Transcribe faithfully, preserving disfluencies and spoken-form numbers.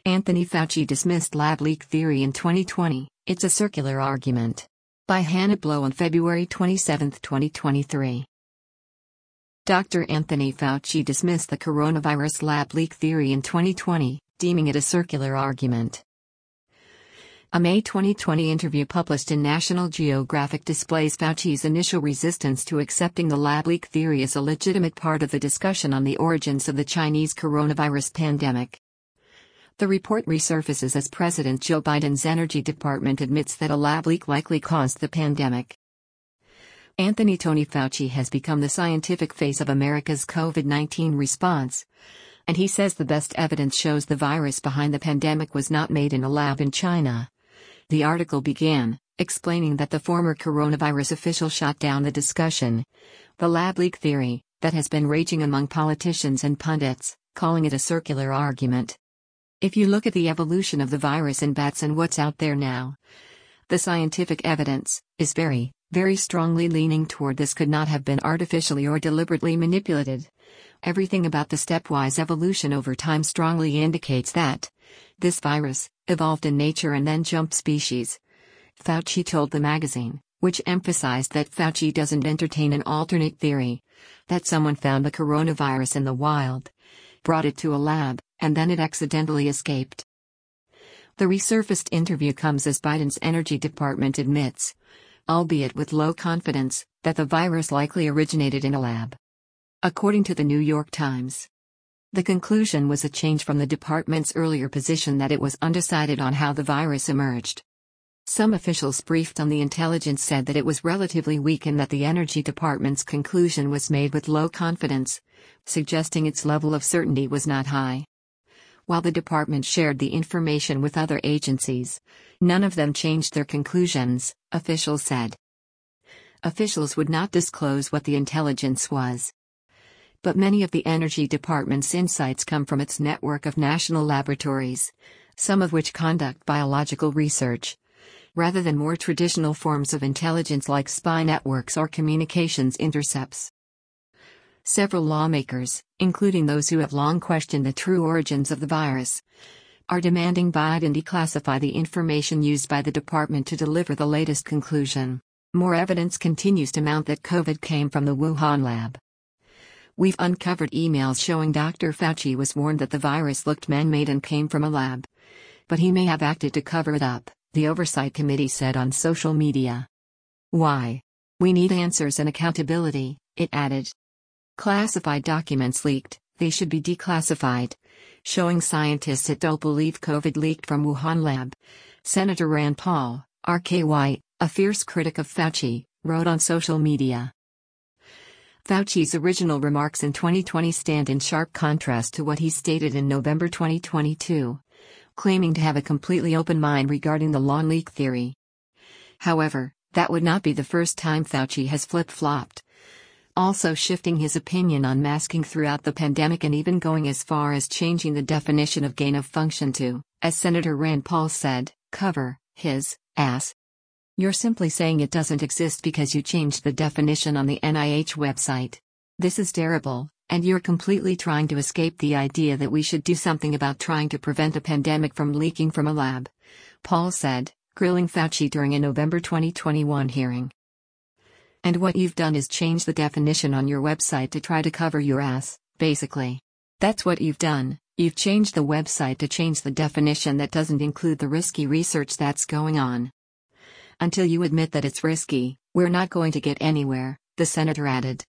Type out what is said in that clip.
Anthony Fauci dismissed lab leak theory in twenty twenty, it's a circular argument. By Hannah Blow on February twenty-seventh, twenty twenty-three. Doctor Anthony Fauci dismissed the coronavirus lab leak theory in twenty twenty, deeming it a circular argument. A May twenty twenty interview published in National Geographic displays Fauci's initial resistance to accepting the lab leak theory as a legitimate part of the discussion on the origins of the Chinese coronavirus pandemic. The report resurfaces as President Joe Biden's Energy Department admits that a lab leak likely caused the pandemic. Anthony Tony Fauci has become the scientific face of America's COVID nineteen response, and he says the best evidence shows the virus behind the pandemic was not made in a lab in China. The article began, explaining that the former coronavirus official shot down the discussion, the lab leak theory, that has been raging among politicians and pundits, calling it a circular argument. If you look at the evolution of the virus in bats and what's out there now, the scientific evidence is very, very strongly leaning toward this could not have been artificially or deliberately manipulated. Everything about the stepwise evolution over time strongly indicates that this virus evolved in nature and then jumped species. Fauci told the magazine, which emphasized that Fauci doesn't entertain an alternate theory, that someone found the coronavirus in the wild, brought it to a lab, and then it accidentally escaped. The resurfaced interview comes as Biden's Energy Department admits, albeit with low confidence, that the virus likely originated in a lab. According to the New York Times, the conclusion was a change from the department's earlier position that it was undecided on how the virus emerged. Some officials briefed on the intelligence said that it was relatively weak and that the Energy Department's conclusion was made with low confidence, suggesting its level of certainty was not high. While the department shared the information with other agencies, none of them changed their conclusions, officials said. Officials would not disclose what the intelligence was. But many of the Energy Department's insights come from its network of national laboratories, some of which conduct biological research, rather than more traditional forms of intelligence like spy networks or communications intercepts. Several lawmakers, including those who have long questioned the true origins of the virus, are demanding Biden declassify the information used by the department to deliver the latest conclusion. More evidence continues to mount that COVID came from the Wuhan lab. We've uncovered emails showing Doctor Fauci was warned that the virus looked man-made and came from a lab. But he may have acted to cover it up, the Oversight Committee said on social media. Why? We need answers and accountability, it added. Classified documents leaked, they should be declassified. Showing scientists that don't believe COVID leaked from Wuhan lab. Senator Rand Paul, R K Y, a fierce critic of Fauci, wrote on social media. Fauci's original remarks in twenty twenty stand in sharp contrast to what he stated in November twenty twenty-two, claiming to have a completely open mind regarding the long leak theory. However, that would not be the first time Fauci has flip-flopped. Also shifting his opinion on masking throughout the pandemic and even going as far as changing the definition of gain of function to, as Senator Rand Paul said, cover his ass. You're simply saying it doesn't exist because you changed the definition on the N I H website. This is terrible, and you're completely trying to escape the idea that we should do something about trying to prevent a pandemic from leaking from a lab, Paul said, grilling Fauci during a November twenty twenty-one hearing. And what you've done is change the definition on your website to try to cover your ass, basically. That's what you've done, you've changed the website to change the definition that doesn't include the risky research that's going on. Until you admit that it's risky, we're not going to get anywhere, the senator added.